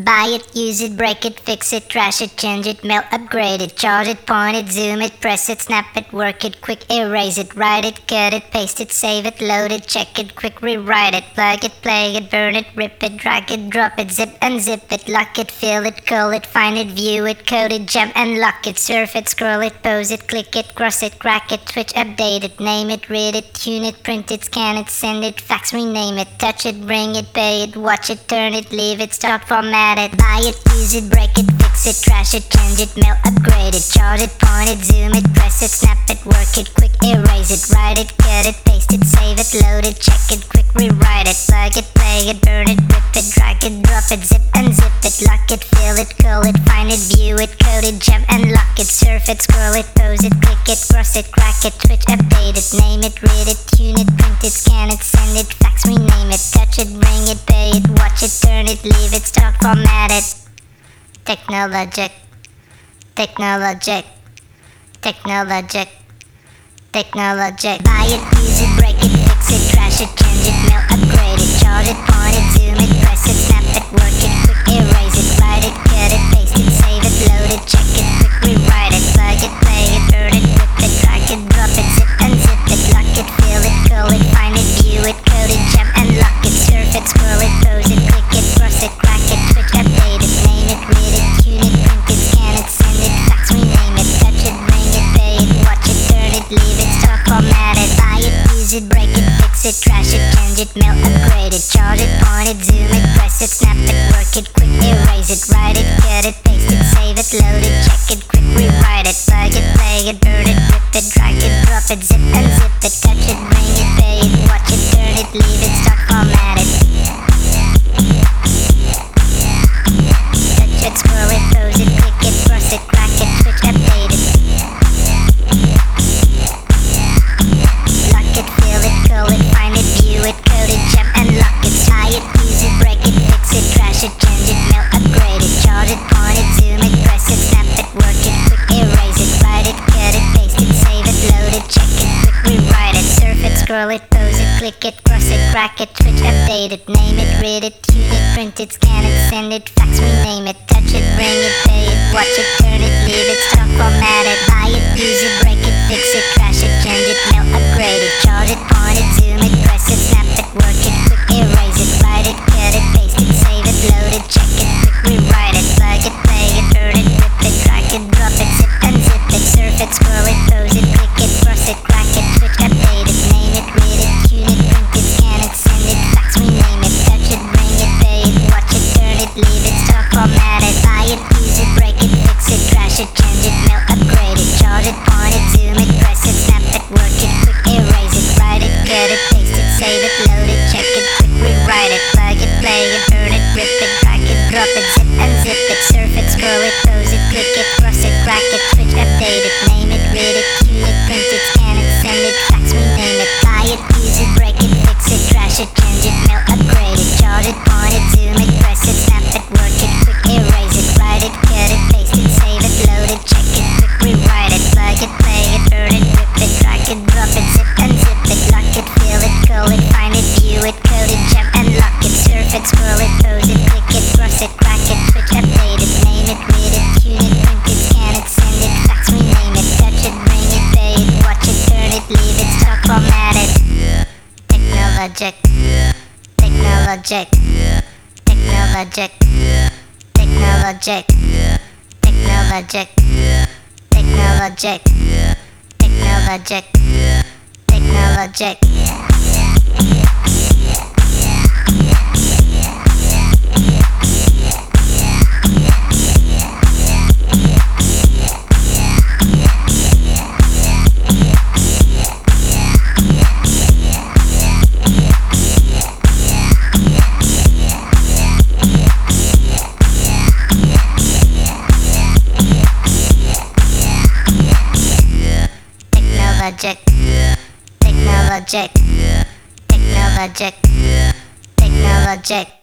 Buy it, use it, break it, fix it, trash it, change it, mail, upgrade it, charge it, point it, zoom it, press it, snap it, work it, quick erase it, write it, cut it, paste it, save it, load it, check it, quick rewrite it, plug it, play it, burn it, rip it, drag it, drop it, zip unzip it, lock it, fill it, call it, find it, view it, code it, jump and lock it, surf it, scroll it, pose it, click it, cross it, crack it, switch, update it, name it, read it, tune it, print it, scan it, send it, fax, rename it, touch it, bring it, pay it, watch it, turn it, leave it, start, format it, buy it, use it, break it, fix it, trash it, change it, mail, upgrade it, charge it, point it, zoom it, press it, snap it, work it, quick erase it, write it, cut it, paste it, save it, load it, check it, quick rewrite it, plug it, play it, burn it, rip it, drag it, drop it, zip unzip it, lock it, fill it, call it, find it, view it, code it, jump and lock it, surf it, scroll it, pose it, click it, cross it, crack it, switch, update it, name it, read it, tune it, print it, scan it, send it, fax, rename it, touch it, bring it, pay it, watch it, turn it, leave it, start, format it. Technologic, technologic, technologic, technologic. Buy it, use it, break it, fix it, trash it, change it, mail, upgrade it, charge it, point it, zoom it, press it, snap it, work it, quick erase it, write it, cut it, paste it, save it, load it, check it, quick rewrite it, plug it, play it, burn it, rip it, drag it, drop it, zip unzip it, lock it, fill it, call it, find it, view it, code it, jump and lock it, surf it, scroll it, pose it, click it, cross it, crack it, switch, update it, name it, read it, tune it, print it, scan it, send it, fax, rename it, touch it, bring it, pay it, watch it, turn it, leave it, start, format it, buy it, use it, break it, fix it, trash it, change it, mail, upgrade it, charge it, point it, zoom it, press it, snap it, work it, quick erase it, write it, cut it, paste it, save it, load it, check it, quick rewrite it, plug it, play it, burn it, rip it, drag it, drop it, zip unzip it, touch it, bring it, pay it, watch it, turn it, leave it, start, format it. Touch it, scroll it, pose it, click it, cross it, crack it, switch, update it. Lock it, fill it, call it, find it, view it, code it, jump and lock it, buy it, use it, break it, fix it, trash it, change it, mail, upgrade it, charge it, point it, zoom it, press it, snap it, work it, quick erase it, write it, cut it, paste it, save it, load it, check it, quick rewrite it, surf it, scroll it, pose it, click it, cross it, crack it, switch, update it, name it, read it, tune it, print it, scan it, send it, fax, rename it, touch it, bring it, pay it, watch it, turn it, leave it, start, format it, buy it, use it, break it, fix it, trash it, change it, mail, upgrade it, charge it, point it, zoom it, press it, snap it, work it, quick erase it, write it, cut it, paste it, save it, load it, check it, quick rewrite it, plug it, play it, burn it, rip it, drag it, drop it, zip unzip it, surf it, scroll it, pose it, click it, cross it, crack it, switch, update it, name it, read it, tune it, print it, scan it, send it, fax, rename it, touch it, bring it, pay it, watch it, turn it, leave it, start, format it, buy it, use it, break it, fix it, trash it, change it, mail, upgrade it, charge it, point it, zoom it, press it, snap it, work it, quick erase it, write it, cut it, paste it, save it, load it, check it, quick rewrite it, plug it, play it, burn it, rip it, drag it, drop it, zip unzip it, surf it, scroll it, pose it, click it, cross it, crack it, switch, update it, name it, read it, tune it, print it, scan it, send it, fax, rename it, buy it, use it, break it, fix it, trash it, change it, mail, upgrade it, charge it, point it, zoom it, press it, snap it, work it, quick erase it, write it, cut it, paste it, save it, load it, check it, quick rewrite it, plug it, play it, burn it, rip it, drag it, drop it, zip unzip it, lock it, fill it, call it, find it, view it, code it, jump and lock it, surf it, scroll it, pose it, click it, cross it, crack it, switch, update it, name it, read it, tune it, print it, scan it, send it, fax, rename it, touch it, bring it, pay it, watch it, turn it, leave it, start, format it. Technologic, technologic, technologic, technologic, technologic, technologic, technologic, technologic. Technologic, technologic, technologic, technologic.